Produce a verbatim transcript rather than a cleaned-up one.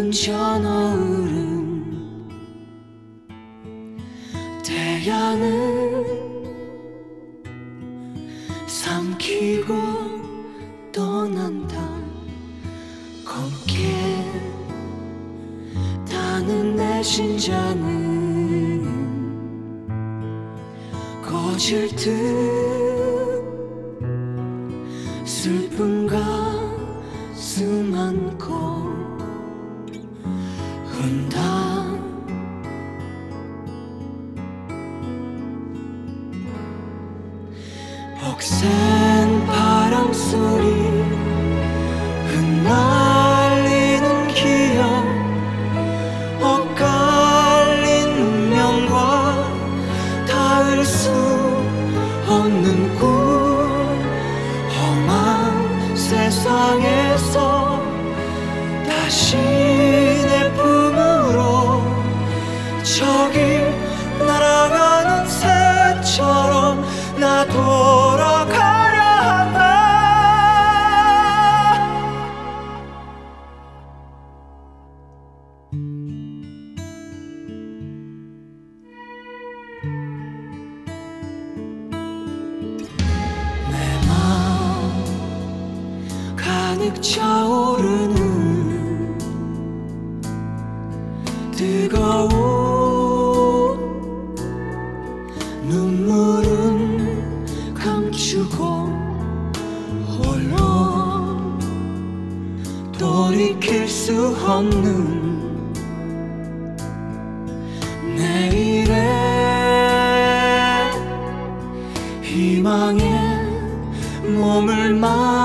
푸른 저너울은 태양을 삼키고 떠난다. 검게 타는 내 심장은 꺼질 듯 슬픈 가슴 안고 운다. 벅센 바람 소리 흩날리는 기억 엇갈린 운명과 닿을 수 없는 꿈 험한 세상에서 다시 내 품으로 저기 날아가는 새처럼 나 돌아가려 한다. 내 마음 가득 차오르는 뜨거운 눈물은 감추고 홀로 돌이킬 수 없는 내일의 희망에 몸을 만